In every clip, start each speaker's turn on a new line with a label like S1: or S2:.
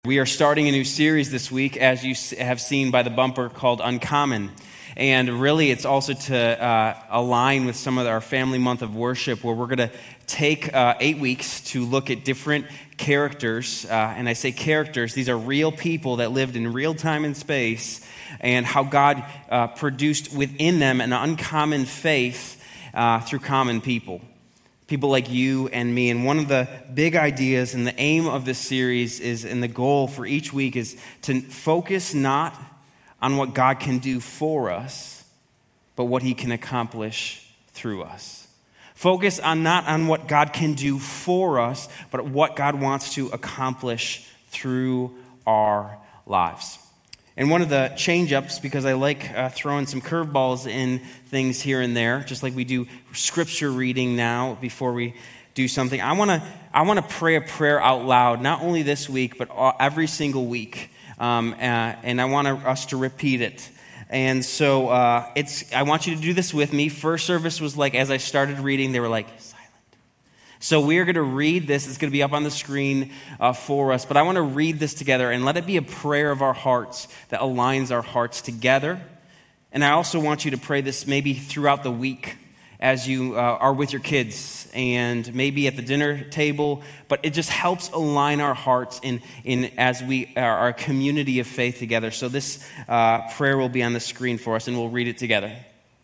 S1: We are starting a new series this week, as you have seen by the bumper, called Uncommon. And really, it's also to align with some of our family month of worship, where we're going to take 8 weeks to look at different characters. And I say characters, these are real people that lived in real time and space, and how God produced within them an uncommon faith through common people. People like you and me. And one of the big ideas and the aim of this series is, and the goal for each week, is to focus not on what God can do for us, but what he can accomplish through us. Focus not on what God can do for us, but what God wants to accomplish through our lives. And one of the change-ups, because I like throwing some curveballs in things here and there, just like we do scripture reading now before we do something, I want to pray a prayer out loud, not only this week, but every single week. And I want us to repeat it. And so I want you to do this with me. First service was like, as I started reading, they were like, silent. So we're going to read this. It's going to be up on the screen for us. But I want to read this together and let it be a prayer of our hearts that aligns our hearts together. And I also want you to pray this maybe throughout the week as you are with your kids and maybe at the dinner table. But it just helps align our hearts in as we are a community of faith together. So this prayer will be on the screen for us, and we'll read it together.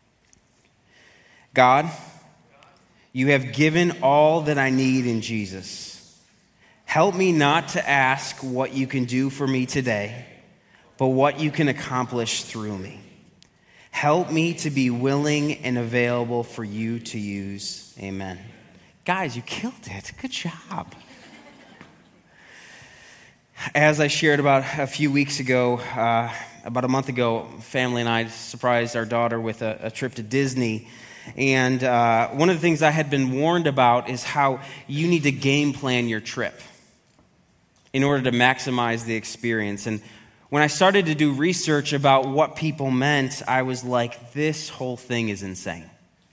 S1: God, you have given all that I need in Jesus. Help me not to ask what you can do for me today, but what you can accomplish through me. Help me to be willing and available for you to use. Amen. Guys, you killed it. Good job. As I shared about a few weeks ago, about a month ago, family and I surprised our daughter with a trip to Disney. And one of the things I had been warned about is how you need to game plan your trip in order to maximize the experience. And when I started to do research about what people meant, I was like, this whole thing is insane.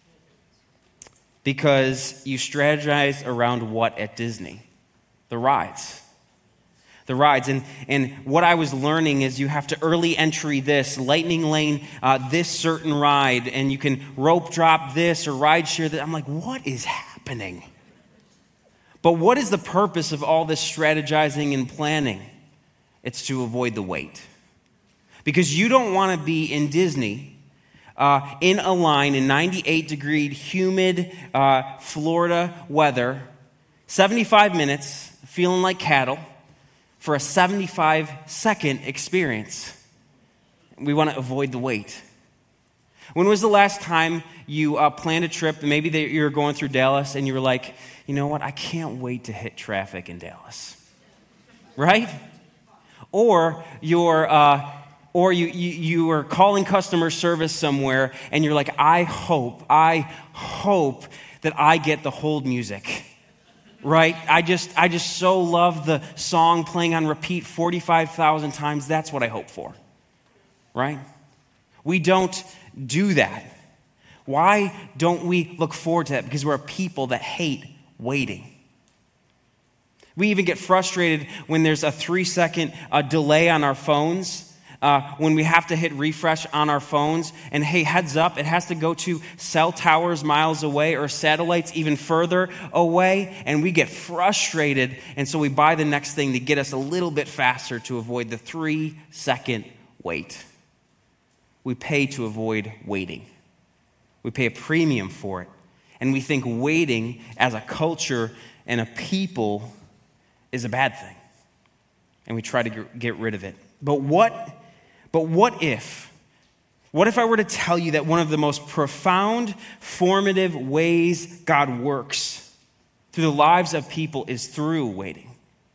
S1: Because you strategize around what at Disney? The rides. The rides. And what I was learning is you have to early entry this, lightning lane this certain ride, and you can rope drop this or ride share that. I'm like, what is happening? But what is the purpose of all this strategizing and planning? It's to avoid the wait. Because you don't want to be in Disney in a line in 98-degree humid Florida weather, 75 minutes, feeling like cattle, for a 75-second experience. We want to avoid the wait. When was the last time you planned a trip, maybe you were going through Dallas, and you were like, you know what, I can't wait to hit traffic in Dallas. Right? Or you were calling customer service somewhere, and you're like, I hope that I get the hold music. Right? I just so love the song playing on repeat 45,000 times. That's what I hope for. Right? We don't do that. Why don't we look forward to that? Because we're a people that hate waiting. We even get frustrated when there's a 3-second delay on our phones. When we have to hit refresh on our phones, and hey, heads up, it has to go to cell towers miles away or satellites even further away, and we get frustrated, and so we buy the next thing to get us a little bit faster to avoid the 3-second wait. We pay to avoid waiting. We pay a premium for it, and we think waiting as a culture and a people is a bad thing, and we try to get rid of it. But what if I were to tell you that one of the most profound, formative ways God works through the lives of people is through waiting?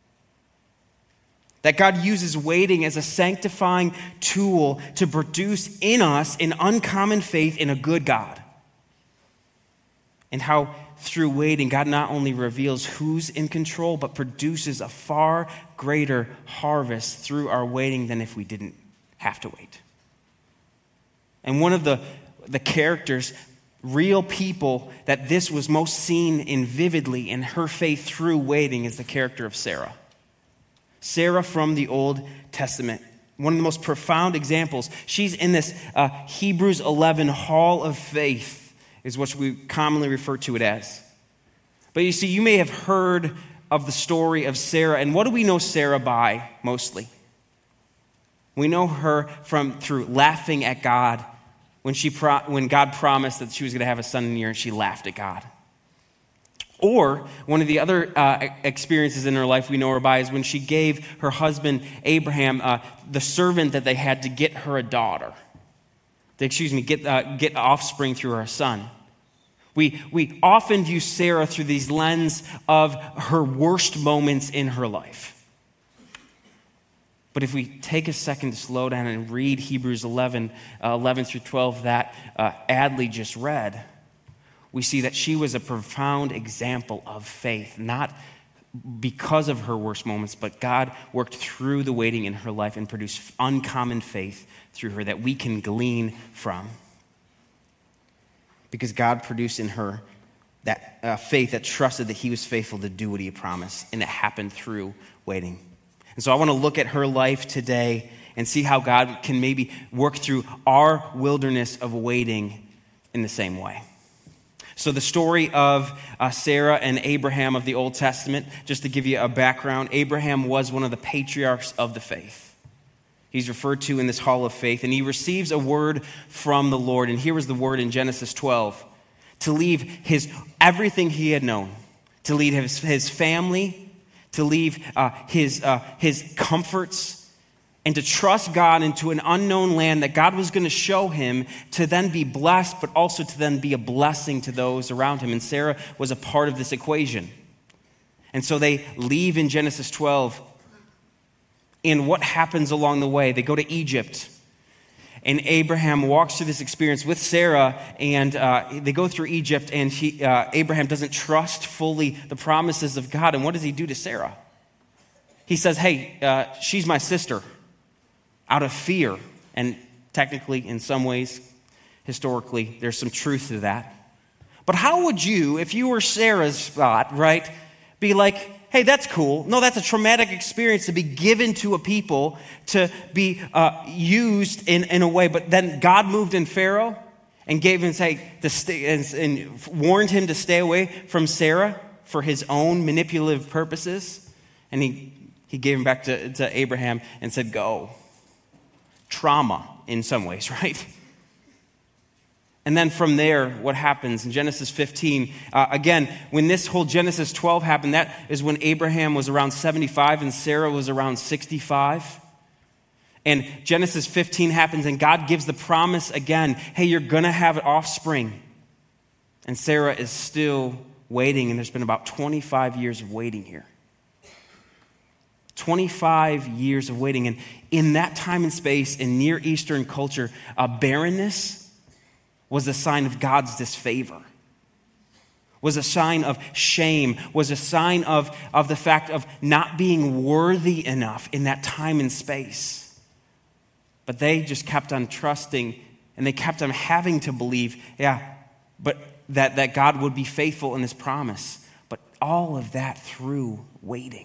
S1: That God uses waiting as a sanctifying tool to produce in us an uncommon faith in a good God. And how through waiting, God not only reveals who's in control, but produces a far greater harvest through our waiting than if we didn't have to wait. And one of the characters, real people that this was most seen in vividly in her faith through waiting, is the character of Sarah. Sarah from the Old Testament. One of the most profound examples. She's in this Hebrews 11 hall of faith, is what we commonly refer to it as. But you see, you may have heard of the story of Sarah. And what do we know Sarah by mostly? We know her through laughing at God when God promised that she was going to have a son in a year, and she laughed at God. Or one of the other experiences in her life we know her by is when she gave her husband Abraham the servant that they had to get her a daughter. Get offspring through her son. We often view Sarah through these lens of her worst moments in her life. But if we take a second to slow down and read Hebrews 11 through 12 that Adley just read, we see that she was a profound example of faith, not because of her worst moments, but God worked through the waiting in her life and produced uncommon faith through her that we can glean from. Because God produced in her that faith that trusted that he was faithful to do what he had promised, and it happened through waiting. And so I want to look at her life today and see how God can maybe work through our wilderness of waiting in the same way. So the story of Sarah and Abraham of the Old Testament, just to give you a background, Abraham was one of the patriarchs of the faith. He's referred to in this hall of faith, and he receives a word from the Lord. And here was the word in Genesis 12, to leave everything he had known, to leave his family, to leave his comforts, and to trust God into an unknown land that God was going to show him, to then be blessed, but also to then be a blessing to those around him. And Sarah was a part of this equation. And so they leave in Genesis 12. And what happens along the way? They go to Egypt. And Abraham walks through this experience with Sarah, and they go through Egypt, and Abraham doesn't trust fully the promises of God. And what does he do to Sarah? He says, hey, she's my sister, out of fear. And technically, in some ways, historically, there's some truth to that. But how would you, if you were Sarah's spot, right, be like, hey, that's cool. No, that's a traumatic experience to be given to a people, to be used in a way. But then God moved in Pharaoh and gave him, and warned him to stay away from Sarah for his own manipulative purposes. And he gave him back to Abraham and said, go. Trauma in some ways, right? And then from there, what happens in Genesis 15? Again, when this whole Genesis 12 happened, that is when Abraham was around 75 and Sarah was around 65. And Genesis 15 happens, and God gives the promise again, hey, you're going to have offspring. And Sarah is still waiting, and there's been about 25 years of waiting here. 25 years of waiting. And in that time and space, in Near Eastern culture, barrenness was a sign of God's disfavor, was a sign of shame, was a sign of the fact of not being worthy enough in that time and space. But they just kept on trusting, and they kept on having to believe, but that God would be faithful in his promise. But all of that through waiting.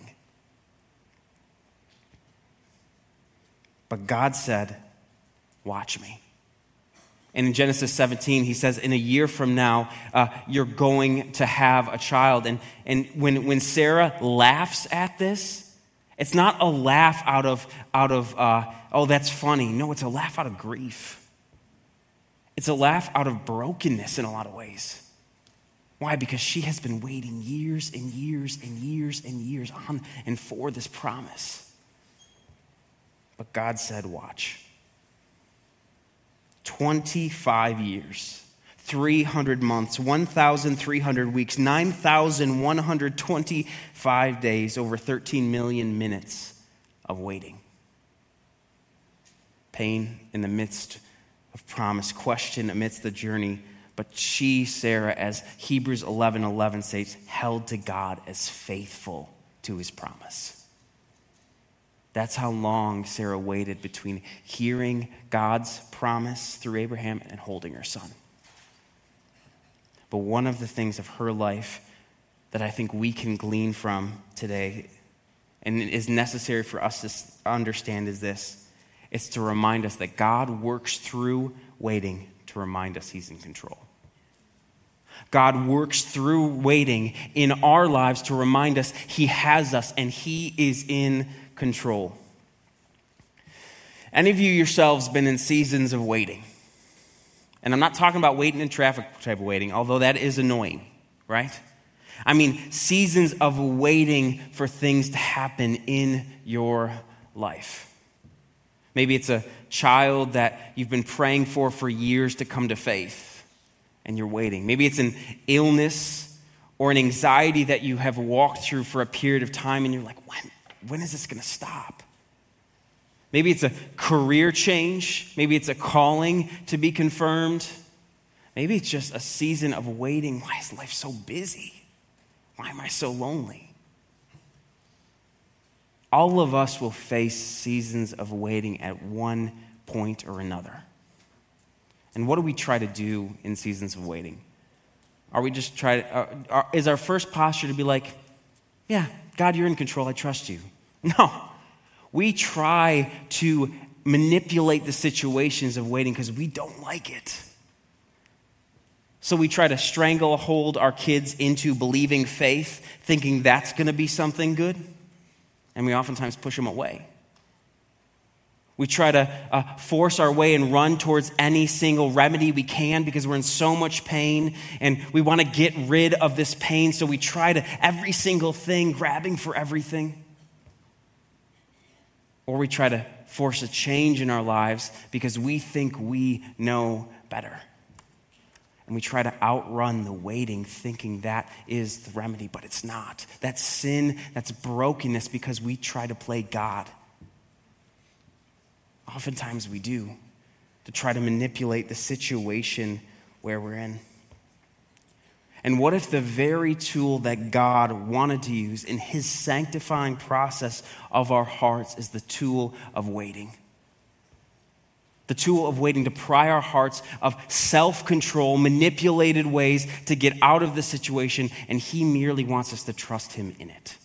S1: But God said, watch me. And in Genesis 17, he says, in a year from now, you're going to have a child. And when Sarah laughs at this, it's not a laugh out of oh, that's funny. No, it's a laugh out of grief. It's a laugh out of brokenness in a lot of ways. Why? Because she has been waiting years and years and years and years on and for this promise. But God said, watch. 25 years, 300 months, 1,300 weeks, 9,125 days, over 13 million minutes of waiting. Pain in the midst of promise, question amidst the journey. But she, Sarah, as Hebrews 11:11 states, held to God as faithful to his promise. That's how long Sarah waited between hearing God's promise through Abraham and holding her son. But one of the things of her life that I think we can glean from today and is necessary for us to understand is this. It's to remind us that God works through waiting to remind us he's in control. God works through waiting in our lives to remind us he has us and he is in control. Any of you yourselves been in seasons of waiting? And I'm not talking about waiting in traffic type of waiting, although that is annoying, right? I mean seasons of waiting for things to happen in your life. Maybe it's a child that you've been praying for years to come to faith, and you're waiting. Maybe it's an illness or an anxiety that you have walked through for a period of time, and you're like, when is this going to stop? Maybe it's a career change. Maybe it's a calling to be confirmed. Maybe it's just a season of waiting. Why is life so busy? Why am I so lonely? All of us will face seasons of waiting at one point or another. And what do we try to do in seasons of waiting? Are we just is our first posture to be like, yeah, God, you're in control, I trust you? No. We try to manipulate the situations of waiting because we don't like it. So we try to stranglehold our kids into believing faith, thinking that's going to be something good, and we oftentimes push them away. We try to force our way and run towards any single remedy we can because we're in so much pain and we want to get rid of this pain, so we try to every single thing, grabbing for everything. Or we try to force a change in our lives because we think we know better. And we try to outrun the waiting, thinking that is the remedy, but it's not. That's sin, that's brokenness because we try to play God. Oftentimes we do, to try to manipulate the situation where we're in. And what if the very tool that God wanted to use in his sanctifying process of our hearts is the tool of waiting? The tool of waiting to pry our hearts of self-control, manipulated ways to get out of the situation, and he merely wants us to trust him in it.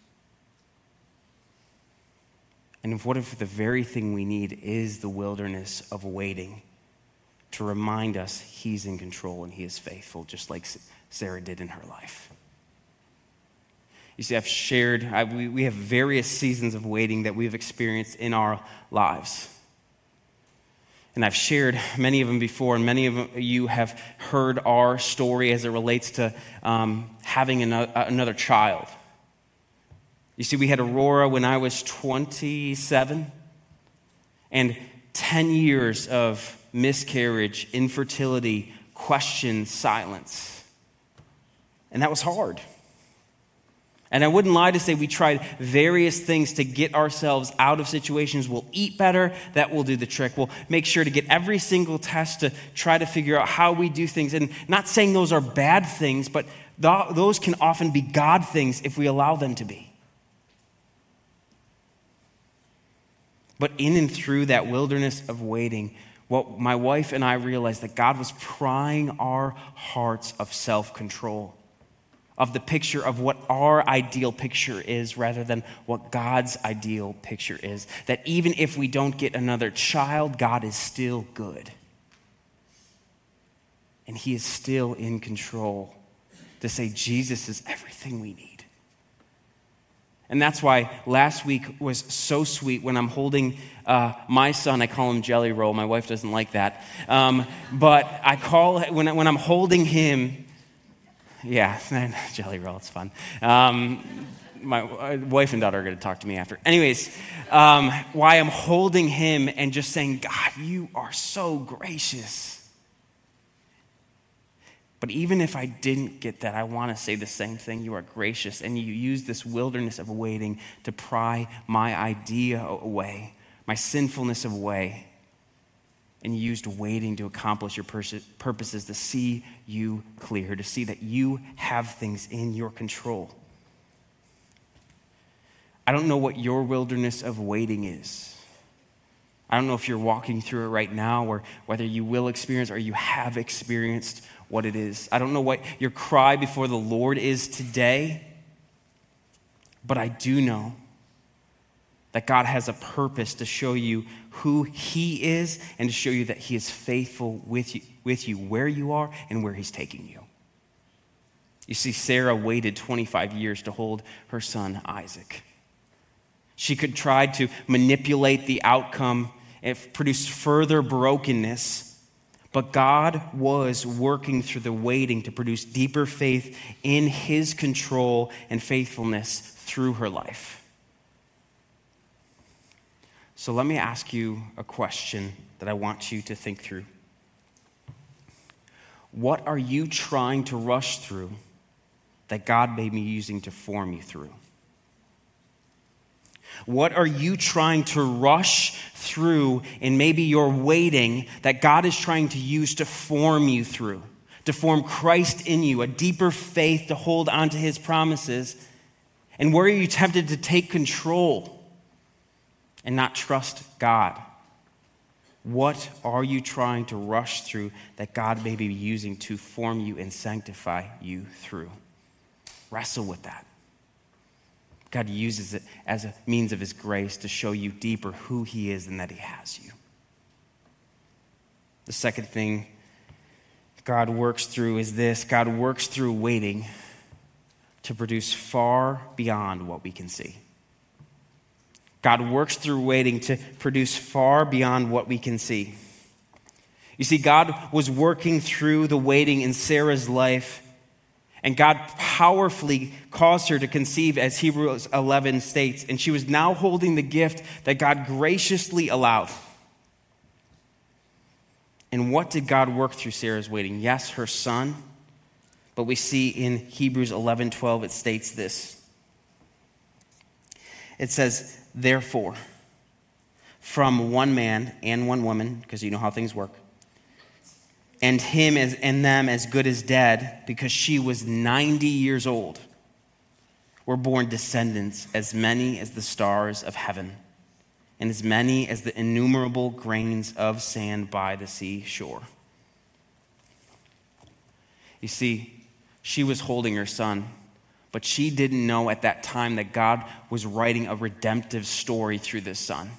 S1: And what if the very thing we need is the wilderness of waiting to remind us he's in control and he is faithful, just like Sarah did in her life? You see, I've shared, we have various seasons of waiting that we've experienced in our lives. And I've shared many of them before, and many of you have heard our story as it relates to having another child. You see, we had Aurora when I was 27, and 10 years of miscarriage, infertility, question, silence. And that was hard. And I wouldn't lie to say we tried various things to get ourselves out of situations. We'll eat better, that will do the trick. We'll make sure to get every single test to try to figure out how we do things. And not saying those are bad things, but those can often be God things if we allow them to be. But in and through that wilderness of waiting, what my wife and I realized that God was prying our hearts of self-control, of the picture of what our ideal picture is rather than what God's ideal picture is. That even if we don't get another child, God is still good. And he is still in control. To say Jesus is everything we need. And that's why last week was so sweet when I'm holding my son. I call him Jelly Roll. My wife doesn't like that. But I call, when I'm holding him, yeah, Jelly Roll, it's fun. My wife and daughter are going to talk to me after. Anyways, why I'm holding him and just saying, God, you are so gracious. But even if I didn't get that, I want to say the same thing. You are gracious, and you use this wilderness of waiting to pry my idea away, my sinfulness away. And you used waiting to accomplish your purposes, to see you clear, to see that you have things in your control. I don't know what your wilderness of waiting is. I don't know if you're walking through it right now, or whether you will experience or you have experienced what it is. I don't know what your cry before the Lord is today, but I do know That God has a purpose to show you who he is and to show you that he is faithful with you where you are and where he's taking you. You see, Sarah waited 25 years to hold her son Isaac. She could try to manipulate the outcome and produce further brokenness, but God was working through the waiting to produce deeper faith in his control and faithfulness through her life. So let me ask you a question that I want you to think through. What are you trying to rush through that God may be using to form you through? What are you trying to rush through in maybe your waiting that God is trying to use to form you through, to form Christ in you, a deeper faith to hold on to his promises? And where are you tempted to take control and not trust God? What are you trying to rush through that God may be using to form you and sanctify you through? Wrestle with that. God uses it as a means of his grace to show you deeper who he is and that he has you. The second thing God works through is this. God works through waiting to produce far beyond what we can see. God works through waiting to produce far beyond what we can see. You see, God was working through the waiting in Sarah's life, and God powerfully caused her to conceive, as Hebrews 11 states, and she was now holding the gift that God graciously allowed. And what did God work through Sarah's waiting? Yes, her son, but we see in Hebrews 11:12 it states this. It says, therefore, from one man and one woman, because you know how things work, and him and them as good as dead, because she was 90 years old, were born descendants as many as the stars of heaven, and as many as the innumerable grains of sand by the seashore. You see, she was holding her son, but she didn't know at that time that God was writing a redemptive story through this son.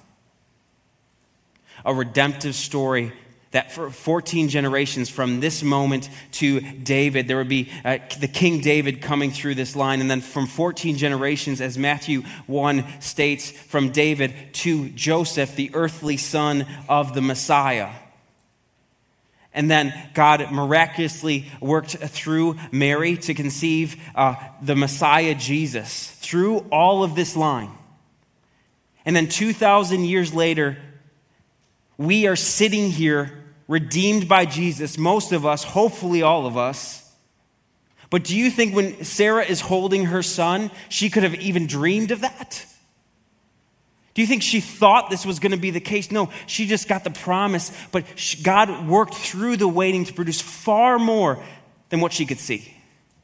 S1: A redemptive story that for 14 generations from this moment to David, there would be the King David coming through this line. And then from 14 generations, as Matthew 1 states, from David to Joseph, the earthly son of the Messiah. And then God miraculously worked through Mary to conceive the Messiah, Jesus, through all of this line. And then 2,000 years later, we are sitting here redeemed by Jesus, most of us, hopefully all of us. But do you think when Sarah is holding her son, she could have even dreamed of that? Do you think she thought this was going to be the case? No, she just got the promise, but God worked through the waiting to produce far more than what she could see.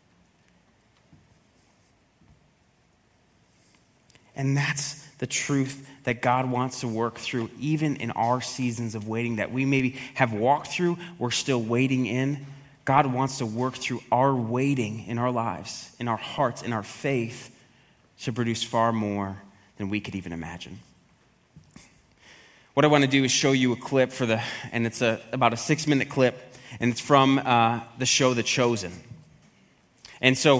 S1: And that's the truth that God wants to work through, even in our seasons of waiting that we maybe have walked through, we're still waiting in. God wants to work through our waiting in our lives, in our hearts, in our faith, to produce far more than we could even imagine. What I want to do is show you a clip and it's about a 6-minute clip, and it's from the show The Chosen. And so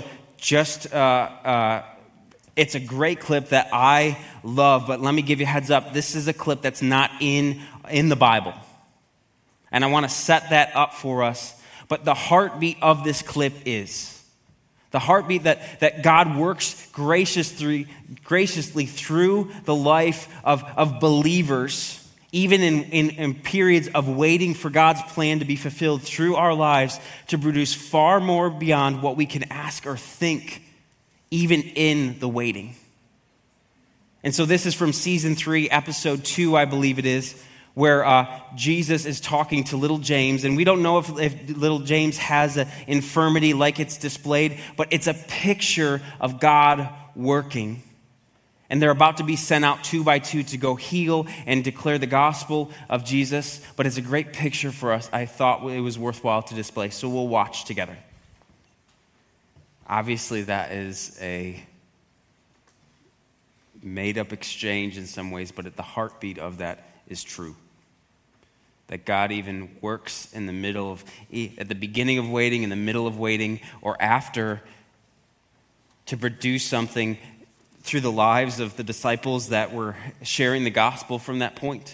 S1: it's a great clip that I love, but let me give you a heads up. This is a clip that's not in the Bible. And I want to set that up for us. But the heartbeat of this clip is the heartbeat that God works graciously through the life of believers, even in periods of waiting for God's plan to be fulfilled through our lives, to produce far more beyond what we can ask or think, even in the waiting. And so this is from season 3, episode 2, I believe it is, where Jesus is talking to little James. And we don't know if little James has an infirmity like it's displayed, but it's a picture of God working. And they're about to be sent out 2 by 2 to go heal and declare the gospel of Jesus. But it's a great picture for us. I thought it was worthwhile to display. So we'll watch together. Obviously, that is a made up exchange in some ways, but at the heartbeat of that is true. That God even works in the middle of, at the beginning of waiting, in the middle of waiting, or after, to produce something through the lives of the disciples that were sharing the gospel from that point.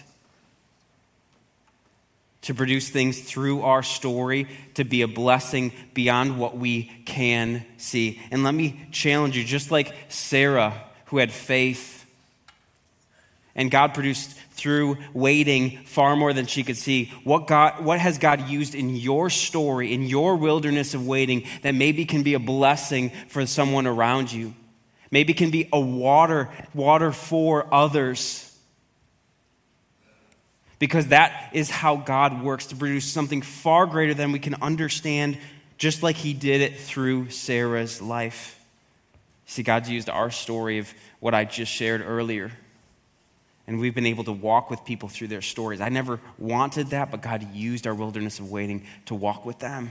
S1: To produce things through our story, to be a blessing beyond what we can see. And let me challenge you, just like Sarah, who had faith, and God produced through waiting far more than she could see. What has God used in your story, in your wilderness of waiting, that maybe can be a blessing for someone around you? Maybe can be a water for others. Because that is how God works, to produce something far greater than we can understand, just like he did it through Sarah's life. See, God's used our story of what I just shared earlier, and we've been able to walk with people through their stories. I never wanted that, but God used our wilderness of waiting to walk with them.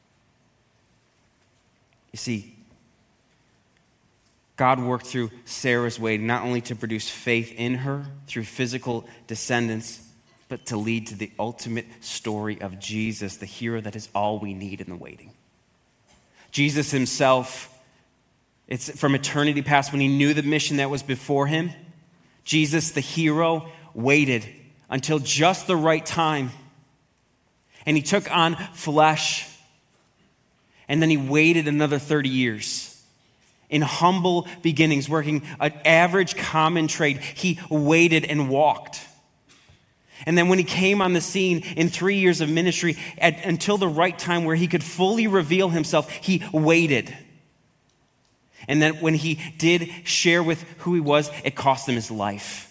S1: You see, God worked through Sarah's waiting, not only to produce faith in her through physical descendants, but to lead to the ultimate story of Jesus, the hero that is all we need in the waiting. Jesus himself, it's from eternity past, when he knew the mission that was before him, Jesus, the hero, waited until just the right time. And he took on flesh. And then he waited another 30 years. In humble beginnings, working an average common trade, he waited and walked. And then when he came on the scene in 3 years of ministry, until the right time where he could fully reveal himself, he waited. And then when he did share with who he was, it cost him his life.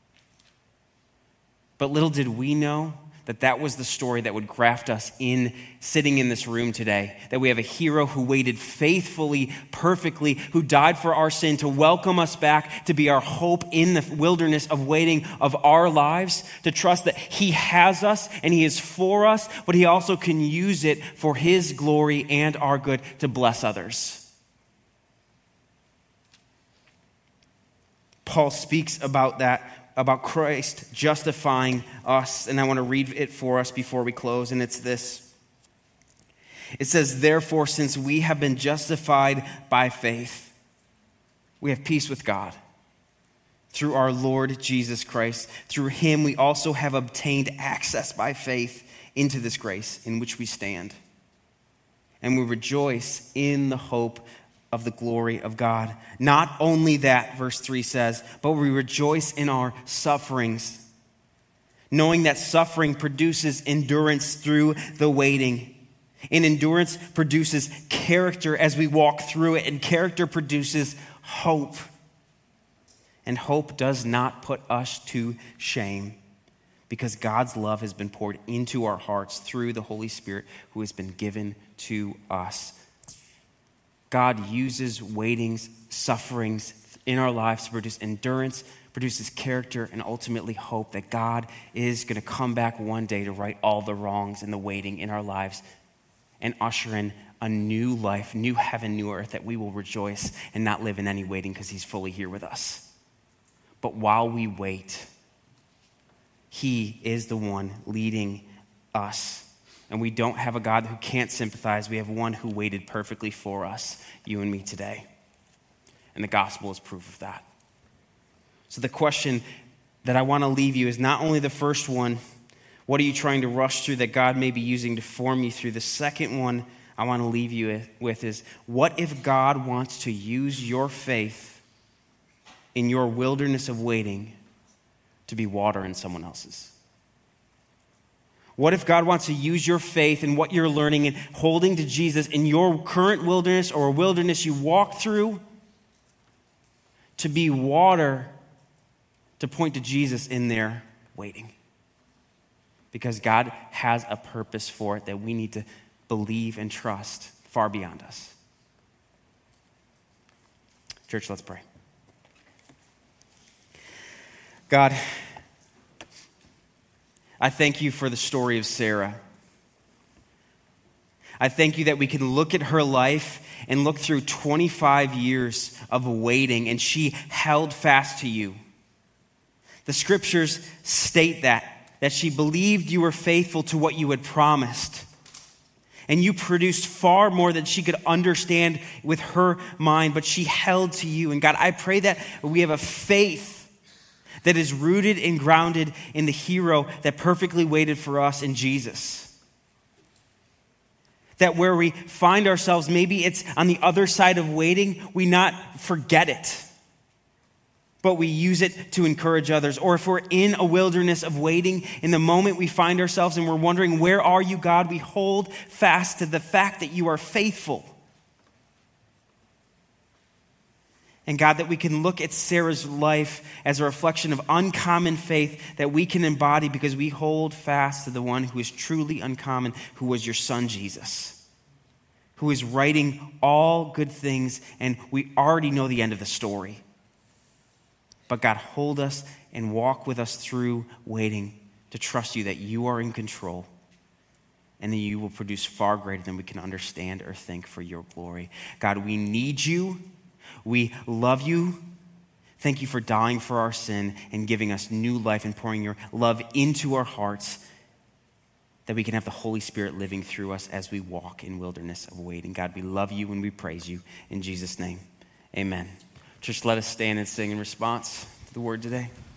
S1: But little did we know that that was the story that would graft us in sitting in this room today. That we have a hero who waited faithfully, perfectly, who died for our sin to welcome us back, to be our hope in the wilderness of waiting of our lives, to trust that he has us and he is for us, but he also can use it for his glory and our good to bless others. Paul speaks about that, about Christ justifying us, and I want to read it for us before we close, and it's this. It says, "Therefore, since we have been justified by faith, we have peace with God through our Lord Jesus Christ. Through him we also have obtained access by faith into this grace in which we stand. And we rejoice in the hope of the glory of God. Not only that," verse 3 says, "but we rejoice in our sufferings, knowing that suffering produces endurance through the waiting. And endurance produces character as we walk through it, and character produces hope. And hope does not put us to shame, because God's love has been poured into our hearts through the Holy Spirit who has been given to us." God uses waitings, sufferings in our lives to produce endurance, produces character, and ultimately hope that God is going to come back one day to right all the wrongs and the waiting in our lives and usher in a new life, new heaven, new earth, that we will rejoice and not live in any waiting because he's fully here with us. But while we wait, he is the one leading us. And we don't have a God who can't sympathize. We have one who waited perfectly for us, you and me today. And the gospel is proof of that. So the question that I want to leave you is not only the first one, what are you trying to rush through that God may be using to form you through? The second one I want to leave you with is, what if God wants to use your faith in your wilderness of waiting to be water in someone else's? What if God wants to use your faith and what you're learning and holding to Jesus in your current wilderness or a wilderness you walk through to be water to point to Jesus in there waiting? Because God has a purpose for it that we need to believe and trust far beyond us. Church, let's pray. God, I thank you for the story of Sarah. I thank you that we can look at her life and look through 25 years of waiting, and she held fast to you. The scriptures state that she believed you were faithful to what you had promised. And you produced far more than she could understand with her mind, but she held to you. And God, I pray that we have a faith that is rooted and grounded in the hero that perfectly waited for us in Jesus. That where we find ourselves, maybe it's on the other side of waiting, we not forget it, but we use it to encourage others. Or if we're in a wilderness of waiting, in the moment we find ourselves and we're wondering, where are you, God? We hold fast to the fact that you are faithful. And God, that we can look at Sarah's life as a reflection of uncommon faith that we can embody because we hold fast to the one who is truly uncommon, who was your son, Jesus, who is writing all good things, and we already know the end of the story. But God, hold us and walk with us through waiting to trust you that you are in control and that you will produce far greater than we can understand or think for your glory. God, we need you. We love you. Thank you for dying for our sin and giving us new life and pouring your love into our hearts that we can have the Holy Spirit living through us as we walk in wilderness of waiting. God, we love you and we praise you. In Jesus' name, amen. Church, let us stand and sing in response to the word today.